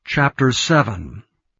Chapter 7.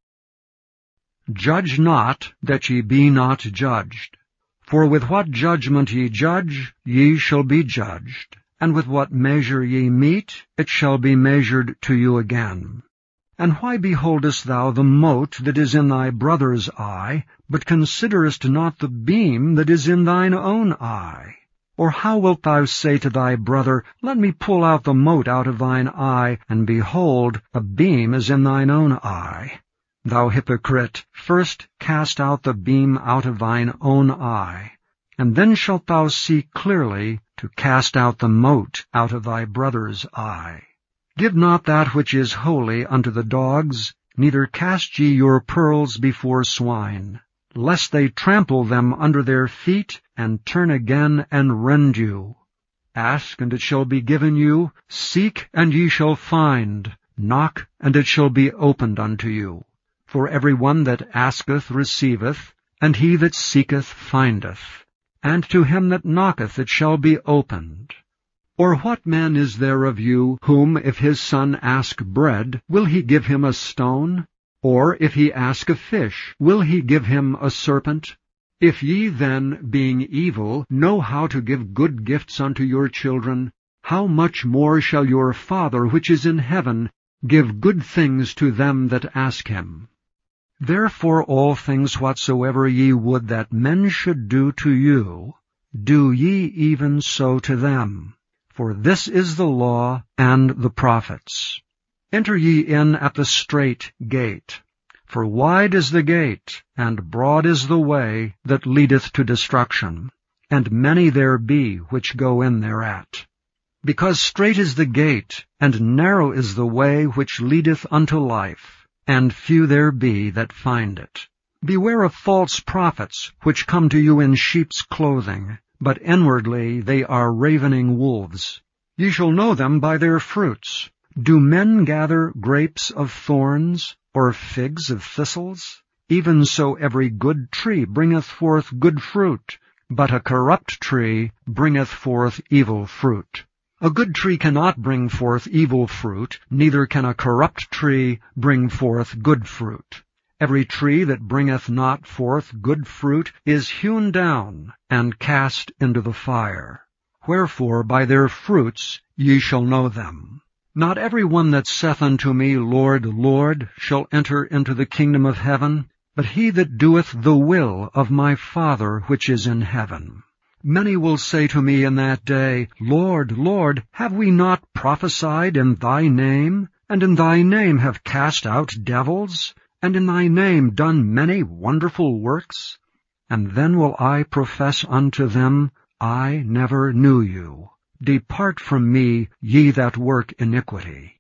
Judge not, that ye be not judged. For with what judgment ye judge, ye shall be judged, and with what measure ye mete, it shall be measured to you again. And why beholdest thou the mote that is in thy brother's eye, but considerest not the beam that is in thine own eye? Or how wilt thou say to thy brother, Let me pull out the mote out of thine eye, and behold, a beam is in thine own eye? Thou hypocrite, first cast out the beam out of thine own eye, and then shalt thou see clearly to cast out the mote out of thy brother's eye. Give not that which is holy unto the dogs, neither cast ye your pearls before swine, lest they trample them under their feet, and turn again and rend you. Ask, and it shall be given you. Seek, and ye shall find. Knock, and it shall be opened unto you. For every one that asketh receiveth, and he that seeketh findeth, and to him that knocketh it shall be opened. Or what man is there of you, whom, if his son ask bread, will he give him a stone? Or if he ask a fish, will he give him a serpent? If ye then, being evil, know how to give good gifts unto your children, how much more shall your Father which is in heaven give good things to them that ask him? Therefore all things whatsoever ye would that men should do to you, do ye even so to them. For this is the law and the prophets. Enter ye in at the strait gate. For wide is the gate, and broad is the way that leadeth to destruction, and many there be which go in thereat. Because strait is the gate, and narrow is the way which leadeth unto life, and few there be that find it. Beware of false prophets, which come to you in sheep's clothing, but inwardly they are ravening wolves. Ye shall know them by their fruits. Do men gather grapes of thorns, or figs of thistles? Even so every good tree bringeth forth good fruit, but a corrupt tree bringeth forth evil fruit. A good tree cannot bring forth evil fruit, neither can a corrupt tree bring forth good fruit. Every tree that bringeth not forth good fruit is hewn down, and cast into the fire. Wherefore by their fruits ye shall know them. Not every one that saith unto me, Lord, Lord, shall enter into the kingdom of heaven, but he that doeth the will of my Father which is in heaven. Many will say to me in that day, Lord, Lord, have we not prophesied in thy name, and in thy name have cast out devils, and in thy name done many wonderful works? And then will I profess unto them, I never knew you. Depart from me, ye that work iniquity.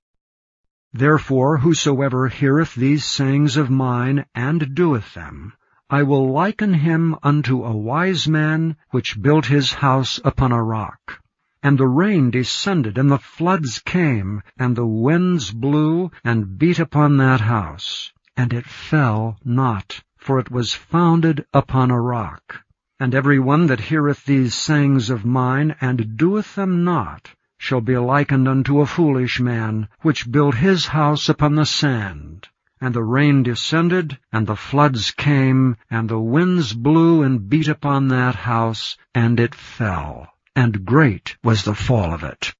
Therefore whosoever heareth these sayings of mine, and doeth them, I will liken him unto a wise man, which built his house upon a rock. And the rain descended, and the floods came, and the winds blew, and beat upon that house. And it fell not, for it was founded upon a rock. And every one that heareth these sayings of mine, and doeth them not, shall be likened unto a foolish man, which built his house upon the sand. And the rain descended, and the floods came, and the winds blew and beat upon that house, and it fell. And great was the fall of it.